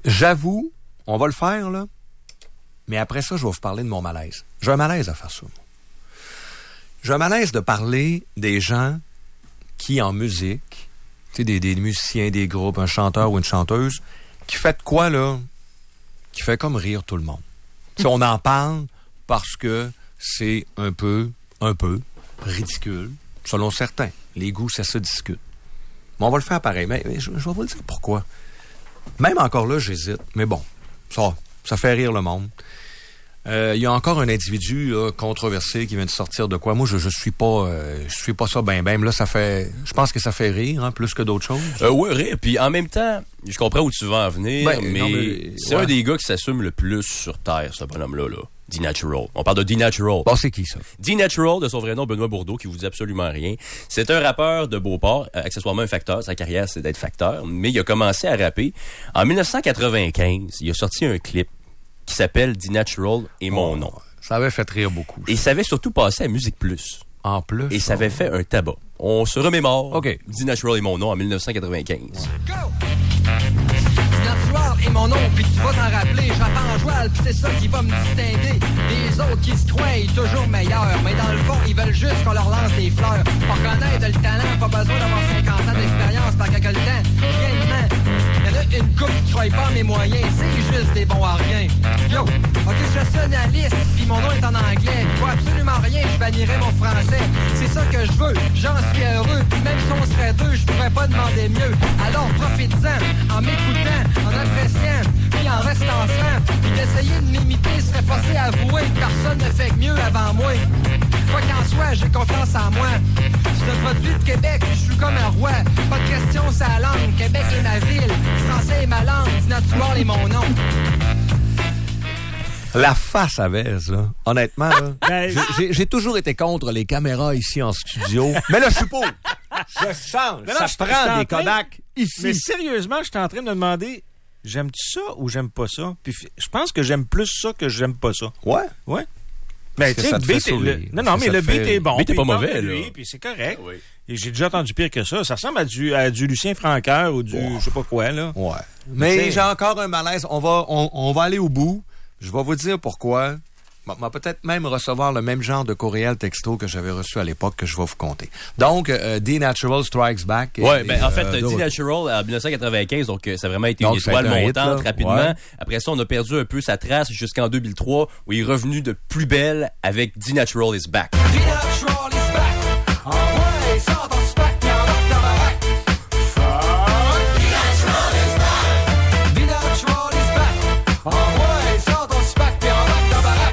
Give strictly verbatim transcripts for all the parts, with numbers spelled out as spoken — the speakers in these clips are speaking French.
J'avoue, on va le faire, là. Mais après ça, je vais vous parler de mon malaise. J'ai un malaise à faire ça, moi. J'ai un malaise de parler des gens qui, en musique, tu sais, des, des musiciens, des groupes, un chanteur ou une chanteuse, qui fait de quoi, là? Qui fait comme rire tout le monde. Tu sais, on en parle parce que c'est un peu, un peu ridicule, selon certains. Les goûts, ça se discute. Mais on va le faire pareil. Mais, mais je, je vais vous le dire pourquoi. Même encore là, j'hésite. Mais bon, ça, ça fait rire le monde. Il euh, y a encore un individu là, controversé qui vient de sortir de quoi. Moi, je je suis pas euh, je suis pas ça ben ben. Là, ça fait, je pense que ça fait rire hein, plus que d'autres choses. Euh, oui, rire. Puis en même temps, je comprends où tu veux en venir, ben, mais, non, mais c'est ouais. un des gars qui s'assume le plus sur Terre, ce bonhomme-là. Là. D-Natural. On parle de D-Natural. Bon, c'est qui, ça? D-Natural, de son vrai nom, Benoît Bourdeau, qui vous dit absolument rien. C'est un rappeur de Beauport, euh, accessoirement un facteur. Sa carrière, c'est d'être facteur. Mais il a commencé à rapper. En dix-neuf cent quatre-vingt-quinze, il a sorti un clip qui s'appelle D-Natural et mon oh, nom. Ça avait fait rire beaucoup. Et ça avait surtout passé à Musique Plus. En plus? Et ça avait fait un tabac. On se remémore. OK. D-Natural et mon nom en dix-neuf cent quatre-vingt-quinze. Go! D-Natural et mon nom, puis tu vas t'en rappeler. Je rappe en joual, puis c'est ça qui va me distinguer des autres qui se croient toujours meilleurs. Mais dans le fond, ils veulent juste qu'on leur lance des fleurs. Pour connaître le talent, pas besoin d'avoir cinquante ans d'expérience, par que le temps, réellement. Y'en a une couple qui croit pas mes moyens, c'est juste des bons à rien. Yo, ok, je suis nationaliste, puis mon nom est en anglais. Je vois absolument rien, je bannirais mon français. C'est ça que je veux, j'en suis heureux. Puis même si on serait deux, je pourrais pas demander mieux. Alors profite-en, en m'écoutant, en appréciant, puis en restant franc. Puis d'essayer de m'imiter serait forcé à avouer que personne ne fait que mieux avant moi. Quoi qu'en soit, j'ai confiance en moi. Je suis un produit de Québec, je suis comme un roi. Pas de question, c'est la langue. Québec est ma ville, français est ma langue, D-Natural est mon nom. La face à Vez, là. Honnêtement, là. j'ai, j'ai, j'ai toujours été contre les caméras ici en studio. Mais là, je suis pour. Je change. Non, non, ça je, prend je des Kodak ici. Mais sérieusement, je suis en train de me demander, j'aime-tu ça ou j'aime pas ça? Puis je pense que j'aime plus ça que j'aime pas ça. Ouais? Ouais. Ben, tu sais, le beat est, le, non, non, mais le beat est bon. Le beat est pas mauvais, là. Puis c'est correct. Oui. Et j'ai déjà entendu pire que ça. Ça ressemble à du, à du Lucien Francoeur ou du, oh. je sais pas quoi, là. Ouais. Mais t'sais, j'ai encore un malaise. On va, on, on va aller au bout. Je vais vous dire pourquoi. On va peut-être même recevoir le même genre de courriel texto que j'avais reçu à l'époque que je vais vous compter. Donc, euh, D-Natural Strikes Back. Ouais, ben, en fait, euh, D-Natural, en dix-neuf cent quatre-vingt-quinze, donc ça a vraiment été donc, une étoile un montante hit, rapidement. Ouais. Après ça, on a perdu un peu sa trace jusqu'en deux mille trois, où il est revenu de plus belle avec D-Natural is Back. D-Natural is back. Ah ouais, sors ton spec, t'es en rock ta baraque. Fuck. D-Natural is back. D-Natural is back. Ah ouais, sors ton spec, t'es en rock ta baraque.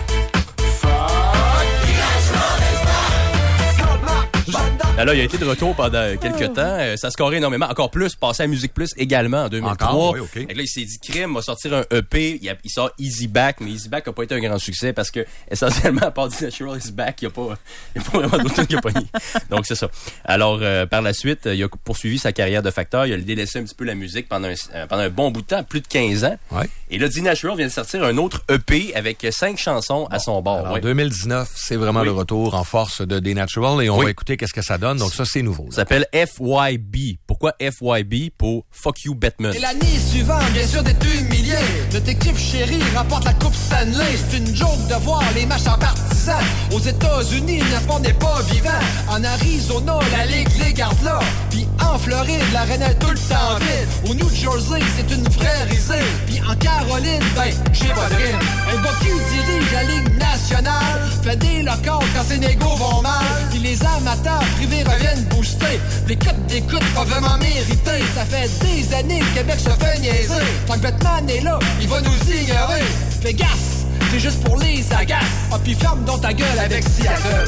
Là, là, il a été de retour pendant quelques temps. Euh, ça scorait énormément. Encore plus, passé à Musique Plus également en deux mille trois. Encore, oui, OK. Et là, il s'est dit, crime, va sortir un E P. Il, a, il sort Easy Back, mais Easy Back n'a pas été un grand succès parce que, essentiellement, à part D-Natural is Back, il n'y a pas, il y a pas vraiment d'autres trucs qui a pogné. Donc, c'est ça. Alors, euh, par la suite, il a poursuivi sa carrière de facteur. Il a délaissé un petit peu la musique pendant un, euh, pendant un bon bout de temps, plus de quinze ans. Ouais. Et là, D-Natural vient de sortir un autre E P avec cinq chansons bon, à son bord. En ouais. deux mille dix-neuf, c'est vraiment oui. le retour en force de D-Natural et on oui. va écouter qu'est-ce que ça donne. Donc, ça, c'est nouveau. Ça s'appelle F Y B. Pourquoi F Y B? Pour Fuck You Batman. Et l'année suivante, bien sûr, d'être humilié. Notre équipe chérie remporte la Coupe Stanley. C'est une joke de voir les matchs en partisans. Aux États-Unis, le sport n'est pas vivant. En Arizona, la Ligue les garde là. Puis en Floride, l'arène est tout le temps vide. Au New Jersey, c'est une vraie risée. Puis en Caroline, ben, j'ai pas de rime. Un gars qui dirige la Ligue nationale fait des locaux quand ses négos vont mal. Puis les amateurs privés reviennent booster. Les cotes d'écoute pas vraiment mérité. Ça fait des années que Québec se fait niaiser. Tant que Batman est là, il va nous ignorer. Fais gaffe, c'est juste pour les agaces. Ah pis ferme donc ta gueule avec Seattle.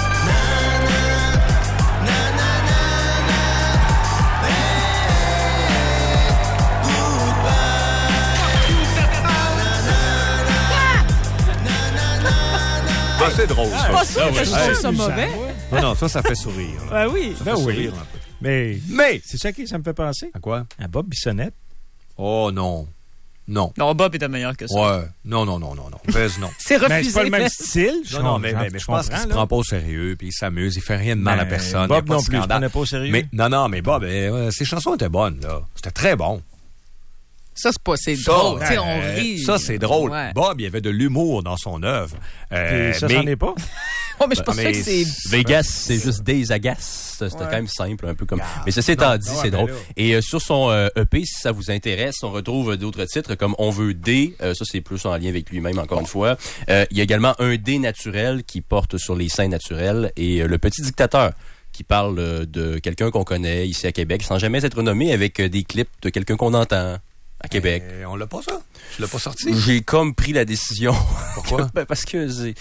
Ah, c'est drôle, ça. C'est pas sûr que je trouve ça mauvais. Non, non, ça, ça fait sourire. Là. Ben oui. Ça ben fait oui. sourire un peu. Mais, Mais, c'est ça qui ça me fait penser. À quoi? À Bob Bissonnette. Oh non. Non. Non, Bob était meilleur que ça. Ouais. Non, non, non, non, non. Vez, non. C'est refusé. Mais c'est pas le même style. Non, non, mais, mais, mais je pense qu'il se prend pas au sérieux, puis il s'amuse, il fait rien de mal à personne. Bob non plus, il se prenait pas au sérieux. Mais, non, non, mais Bob, euh, ses chansons étaient bonnes, là. C'était très bon. Ça, c'est pas, c'est Ça, drôle. Tu sais, on euh, rit. Ça, c'est drôle. Ouais. Bob, il y avait de l'humour dans son œuvre. Euh, Puis ça, mais c'en est pas. Ouais, mais je pense mais que c'est... Vegas, c'est juste Days Agace. C'était Ouais. quand même simple, un peu comme. Mais ceci étant dit, non, c'est mais drôle. là- Et euh, sur son euh, E P, si ça vous intéresse, on retrouve d'autres titres comme On veut D. Euh, ça, c'est plus en lien avec lui-même, encore une fois. Euh, il y a également Un D naturel qui porte sur les seins naturels et euh, Le Petit Dictateur qui parle euh, de quelqu'un qu'on connaît ici à Québec sans jamais être nommé avec euh, des clips de quelqu'un qu'on entend à Québec. euh, on l'a pas, ça? Tu l'as pas sorti? J'ai comme pris la décision. Pourquoi? Ben, parce que c'est...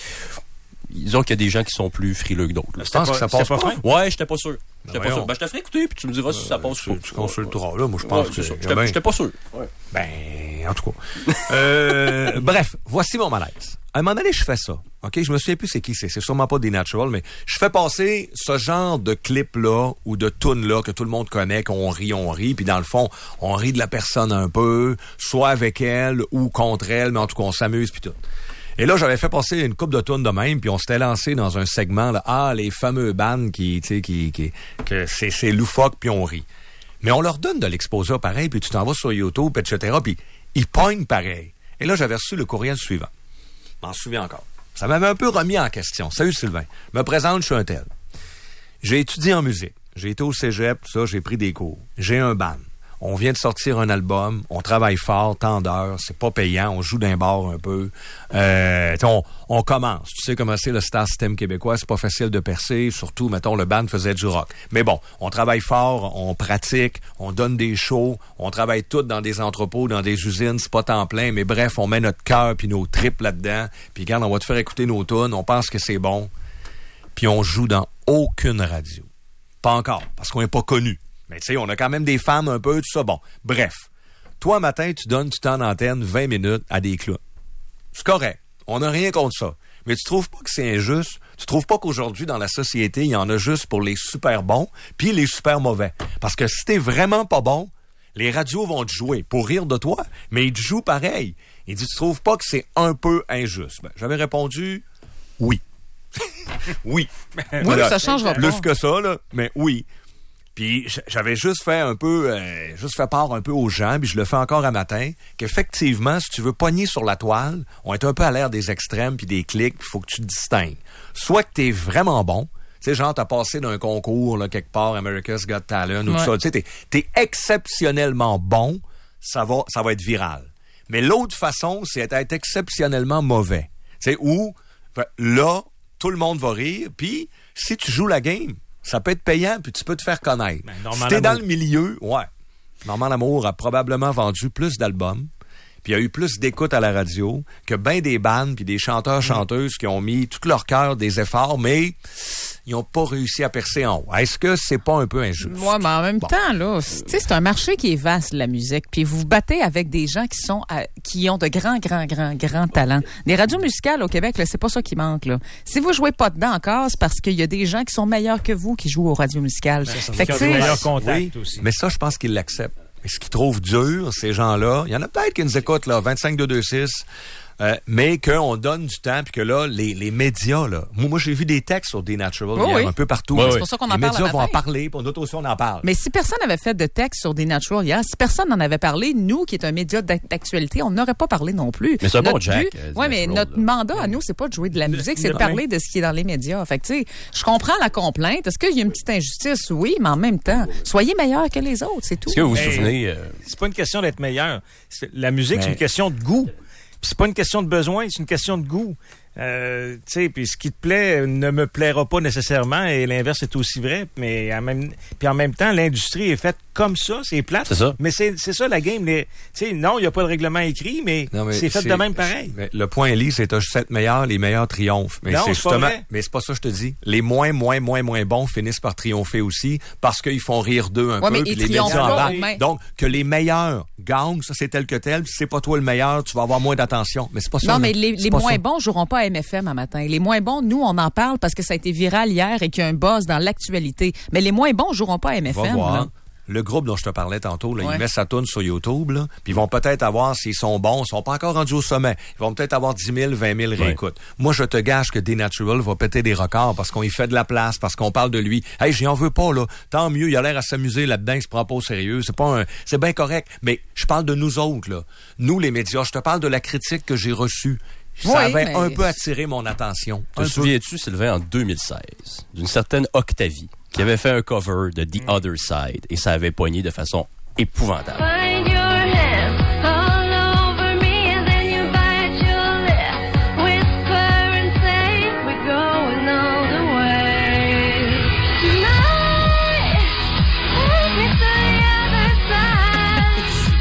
Disons qu'il y a des gens qui sont plus frileux que d'autres. là. Je pense que ça C'était passe pas pas. fin? Ouais, j'étais pas sûr. J'étais pas voyons. sûr. Ben, je te ferai écouter, puis tu me diras si ça passe ou Tu, pas. tu consulteras, là. Moi, je pense Ouais, que c'est ça. c'est... J'étais j'étais pas sûr. Ouais. Ben, en tout cas. Euh, bref, voici mon malaise. À un moment donné, je fais ça. OK? Je me souviens plus c'est qui c'est. C'est sûrement pas des Natural, mais je fais passer ce genre de clip-là ou de tune-là que tout le monde connaît, qu'on rit, on rit. Puis dans le fond, on rit de la personne un peu, soit avec elle ou contre elle, mais en tout cas, on s'amuse puis tout. Et là, j'avais fait passer une coupe de tunes de même, puis on s'était lancé dans un segment, là, ah, les fameux bands qui, tu sais, qui, qui, que c'est, c'est loufoque, puis on rit. Mais on leur donne de l'exposé pareil, puis tu t'en vas sur YouTube, et cetera, puis ils pognent pareil. Et là, j'avais reçu le courriel suivant. Je m'en souviens encore. Ça m'avait un peu remis en question. Salut Sylvain. Je me présente, je suis un tel. J'ai étudié en musique. J'ai été au cégep, tout ça, j'ai pris des cours. J'ai un band. On vient de sortir un album, on travaille fort, tant d'heures, c'est pas payant, on joue d'un bar un peu. Euh, on, on commence. Tu sais comment c'est le star system québécois, c'est pas facile de percer, surtout, mettons, le band faisait du rock. Mais bon, on travaille fort, on pratique, on donne des shows, on travaille tout dans des entrepôts, dans des usines, c'est pas temps plein, mais bref, on met notre cœur puis nos tripes là-dedans, puis regarde, on va te faire écouter nos tunes, on pense que c'est bon, puis on joue dans aucune radio. Pas encore, parce qu'on n'est pas connu. Mais tu sais, on a quand même des femmes un peu, tout ça. Bon, bref. Toi, matin, tu donnes du temps d'antenne, vingt minutes, à des clowns. C'est correct. On n'a rien contre ça. Mais tu trouves pas que c'est injuste? Tu trouves pas qu'aujourd'hui, dans la société, il y en a juste pour les super bons puis les super mauvais? Parce que si t'es vraiment pas bon, les radios vont te jouer pour rire de toi, mais ils te jouent pareil. Il dit, tu trouves pas que c'est un peu injuste? Ben, j'avais répondu, oui. oui. Oui, ça changera pas. Plus que ça, là, mais oui. Puis j'avais juste fait un peu, euh, juste fait part un peu aux gens, puis je le fais encore à matin, qu'effectivement, si tu veux pogner sur la toile, on est un peu à l'ère des extrêmes puis des clics, puis il faut que tu te distingues. Soit que t'es vraiment bon, tu sais, genre t'as passé d'un concours là quelque part, America's Got Talent ou Ouais. tout ça, tu sais, t'es, t'es exceptionnellement bon, ça va, ça va être viral. Mais l'autre façon, c'est d'être exceptionnellement mauvais, tu sais, où là, tout le monde va rire, puis si tu joues la game, ça peut être payant, puis tu peux te faire connaître. Ben, si Normand t'es dans Lamour. le milieu, ouais. Normand Lamour a probablement vendu plus d'albums, puis il y a eu plus d'écoute à la radio que ben des bandes puis des chanteurs-chanteuses qui ont mis tout leur cœur, des efforts, mais ils n'ont pas réussi à percer en haut. Est-ce que c'est pas un peu injuste? Ouais, mais en même Bon. temps, là, c'est, tu sais, c'est un marché qui est vaste, la musique. Puis vous vous battez avec des gens qui sont à- qui ont de grands, grands, grands, grands talents. Des radios musicales au Québec, là, c'est pas ça qui manque, là. Si vous jouez pas dedans encore, c'est parce qu'il y a des gens qui sont meilleurs que vous qui jouent aux radios musicales. Fait que, Qui ont tu des sais, meilleurs contacts Oui, aussi. mais ça, je pense qu'ils l'acceptent. Mais ce qu'ils trouvent dur, ces gens-là, il y en a peut-être qui nous écoutent, là, vingt-cinq deux deux six, euh, mais qu'on donne du temps, puis que là, les, les médias, là, moi, moi j'ai vu des textes sur des Natural Oui, hier, oui. un peu partout. Oui, là. oui. c'est pour ça qu'on en les parle médias le vont en matin. parler, puis nous autres aussi, on en parle. Mais si personne n'avait fait de texte sur des Natural hier, si personne n'en avait parlé, nous, qui est un média d'ac- d'actualité, on n'aurait pas parlé non plus. Mais c'est un bon Notre Jack, but- euh, ouais, mais Natural, notre là. mandat à nous, c'est pas de jouer de la musique, c'est de le- parler de ce qui est dans les médias. Fait que, tu sais, je comprends la complainte. Est-ce qu'il y a une petite injustice? Oui, mais en même temps, soyez meilleurs que les autres, c'est tout. Est-ce que vous vous Hey. souvenez... euh, C'est pas une question d'être meilleur. C'est- La musique, Mais- c'est une question de goût. Puis c'est pas une question de besoin, c'est une question de goût. Euh, tu sais, puis ce qui te plaît ne me plaira pas nécessairement, et l'inverse est aussi vrai. Mais en même, puis en même temps, l'industrie est faite comme ça, c'est plate. C'est ça. Mais c'est c'est ça la game. Tu sais, non, il y a pas de règlement écrit, mais, Non, mais c'est fait de même pareil. mais le point lit, c'est t'as juste être meilleur, les meilleurs triomphent. Mais Non, c'est c'est pas justement, vrai. mais c'est pas ça que je te dis. Les moins, moins, moins, moins bons finissent par triompher aussi parce qu'ils font rire d'eux un Ouais, peu. mais puis ils les triomphent médias pas, embarquent. mais- Donc, que les meilleurs gagnent, ça c'est tel que tel. Si c'est pas toi le meilleur, tu vas avoir moins d'attention. Mais c'est pas ça. Non, là. mais les, C'est les pas moins ça. bons joueront pas à M F M à matin. Les moins bons, nous, on en parle parce que ça a été viral hier et qu'il y a un buzz dans l'actualité. Mais les moins bons joueront pas à M F M. Va voir. là. le groupe dont je te parlais tantôt, là, Ouais. il met sa toune sur YouTube, là, puis ils vont peut-être avoir, s'ils sont bons, ils sont pas encore rendus au sommet, ils vont peut-être avoir dix mille, vingt mille réécoutes. Moi, je te gage que D-Natural va péter des records parce qu'on y fait de la place, parce qu'on parle de lui. Hey, j'y en veux pas, là. Tant mieux, il a l'air à s'amuser là-dedans, il se prend pas au sérieux. C'est pas un, c'est bien correct. Mais je parle de nous autres, là. Nous, les médias, je te parle de la critique que j'ai reçue. Ça Oui, avait mais- un peu attiré mon attention. Te Un peu. souviens-tu, Sylvain, en deux mille seize, d'une certaine Octavie, qui avait fait un cover de The Other Side, et ça avait poigné de façon épouvantable. Find your hands all over me and then you bite your lip. Whisper and say we're going all the way. Tonight, take me to the other side.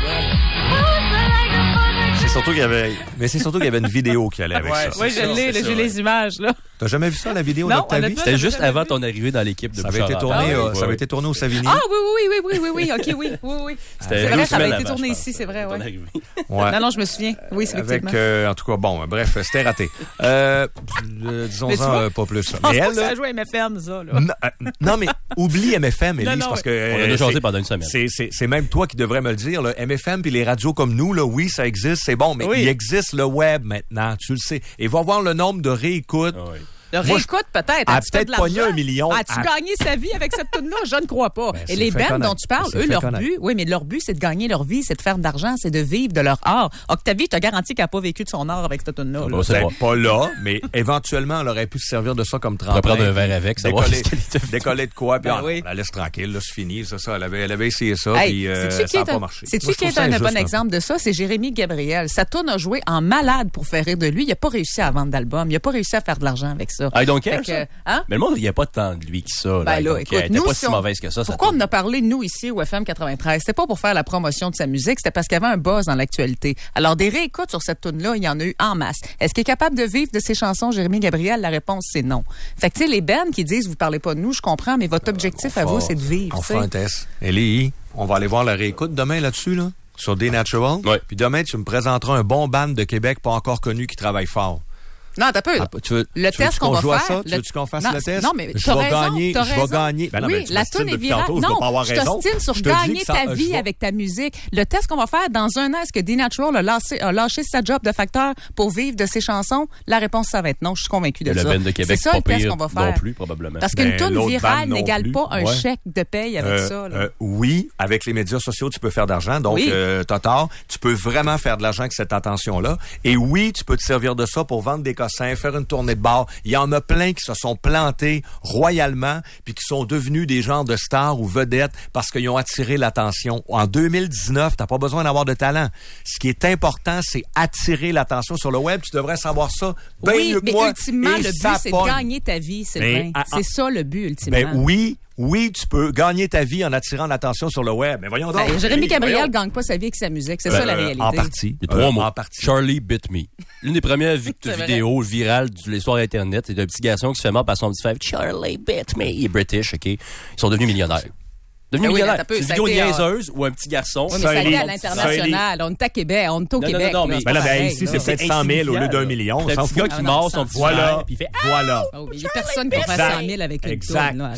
Hold me like a mother. C'est surtout qu'il y avait, mais c'est surtout qu'il y avait une vidéo qui allait avec ça. Oui, je l'ai, là, j'ai les images, là. T'as jamais vu ça, la vidéo Non, d'Octavie? honnêtement, C'était j'avais juste jamais avant vu. ton arrivée dans l'équipe de Ça avait été Bouchard. tourné, Ah, euh, oui, ça avait oui. été tourné au Savigny. Ah oui, oui, oui, oui, oui, oui, OK, oui, oui, oui. C'était C'est deux vrai, ça avait semaines été avant, tourné je pense, ici, c'est vrai, ton ouais. arrivée. Ouais. Non, non, je me souviens. Oui, c'est Avec, effectivement. euh, en tout cas, bon, bref, c'était raté. Euh, euh, Mais tu disons-en vois, euh, pas plus. Je pense Mais pas elle, que ça là, a joué à M F M, ça, là. non, euh, non, mais oublie M F M, Élise, Non, non, parce que... On en a euh, jasé c'est- pendant une semaine. C'est, c'est, c'est même toi qui devrais me le dire. Là. M F M puis les radios comme nous, là, oui, ça existe, c'est bon, mais Oui. il existe le web maintenant, tu le sais. Et va voir le nombre de réécoutes. Ah oui. Le Moi, réécoute, peut-être. a As-tu fait peut-être de l'argent? pogné un million. As-tu A- gagné sa vie avec cette tune-là? Je ne crois pas. Ben, Et c'est les fait bands connaître. dont tu parles, C'est eux, fait leur connaître. but, oui, mais leur but, c'est de gagner leur vie, c'est de faire de l'argent, c'est de vivre de leur art. Octavie, je te garantis qu'elle n'a pas vécu de son art avec cette tune-là. là. Bon, c'est Ben, bon. pas là, mais éventuellement, elle aurait pu se servir de ça comme On va tremplin. prendre un verre avec, savoir décoller, ce qu'elle était faite. décoller de quoi, puis Ben on, oui. on la laisse tranquille, là, c'est fini, c'est ça. Elle avait, elle avait essayé ça, Hey, puis euh, sais-tu qui ça n'a est pas un- marché. sais-tu Moi, je qui est trouve ça un injuste, bon un peu. exemple de ça? C'est Jérémy Gabriel. Sa tune a joué en malade pour faire rire de lui. Il n'a pas réussi à vendre d'album. Il n'a pas réussi à faire de l'argent avec ça. I don't care, Fait que, ça. hein? Mais le monde, il n'y a pas tant de lui que ça. Ben I là, don't écoute, care. Elle était nous, pas si si on- mauvaise que ça. ça Pourquoi on tourne. en a parlé, nous, ici, au F M quatre-vingt-treize? C'était pas pour faire la promotion de sa musique, c'était parce qu'il y avait un buzz dans l'actualité. Alors, des réécoutes sur cette tune-là, il y en a eu en masse. Est-ce qu'il est capable de vivre de ses chansons, Jérémy Gabriel? La réponse, c'est non. Fait que, tu sais, les bands qui disent, vous parlez pas de nous, je comprends, mais votre objectif à On vous, fera- c'est de vivre. On tu sais. fera un test. Ellie, on va aller voir la réécoute demain là-dessus, là, sur D-Natural. Ouais. Puis demain, tu me présenteras un bon band de Québec pas encore connu qui travaille fort. Non, t'as peu. Ah, tu veux, Le tu test veux-tu qu'on va joue à faire, ça? Tu le- veux-tu qu'on fasse Non, le test? non, mais je t'as vais raison, gagner, t'as je vais raison. gagner. Ben non, Oui, mais tu la m'ostines toune est depuis virale. tantôt, je dois Non, pas avoir je raison. t'ostine sur Je te dis gagner que ça- ta je vie vais- avec ta musique. Le test qu'on va faire dans un an, est-ce que D-Natural a lâché, a lâché sa job de facteur pour vivre de ses chansons? La réponse, ça va être non. Je suis convaincu de Le ça. band de Québec, c'est ça pas le test pire qu'on va non faire. plus, probablement. Parce qu'une Ben, toune l'autre virale band non n'égale plus. pas un Ouais. chèque de paye avec Euh, ça. là. euh, oui, avec les médias sociaux, tu peux faire d'argent. Donc, Oui. euh, t'as tort. Tu peux vraiment faire de l'argent avec cette attention-là. Et oui, tu peux te servir de ça pour vendre des cossins, faire une tournée de bar. Il y en a plein qui se sont plantés royalement puis qui sont devenus des genres de stars ou vedettes parce qu'ils ont attiré l'attention. En deux mille dix-neuf, t'as pas besoin d'avoir de talent. Ce qui est important, c'est attirer l'attention sur le web. Tu devrais savoir ça bien oui, mieux que mais moi. ultimement, Et le but, ça c'est de pogne. gagner ta vie, Sylvain. Mais, ah, c'est ça le but, ultimement. Ben oui, oui, tu peux gagner ta vie en attirant l'attention sur le web. Mais voyons donc. Ben, Jérémy Oui, Gabriel voyons. gagne pas sa vie avec sa musique. C'est Ben, ça la euh, réalité. En partie. Il y a trois Euh, mots. En partie. Charlie Bit Me. L'une des premières vi- C'est vrai. vidéos virales de l'histoire Internet, c'est d'un petit garçon qui se fait mort par son petit frère. Charlie Bit Me. Il est British, OK? Ils sont devenus millionnaires. Devenus Ah oui, millionnaires. attends un peu, C'est une ça a vidéo été, euh, niaiseuse ou un petit garçon. Oui, mais ça Ça, allait à il- l'international. On est à Québec. On est au Non, non, Québec. non, là, mais- c'est Ben là, pas ben pareil, ici, là. c'est peut-être cent mille au lieu d'un million. On C'est un s'en petit fout. gars Ah qui non, mord ça, son petit Voilà. frère, puis il fait « Voilà. Oh, il y a personne qui va faire Exact. cent mille avec une Exact. toune, là.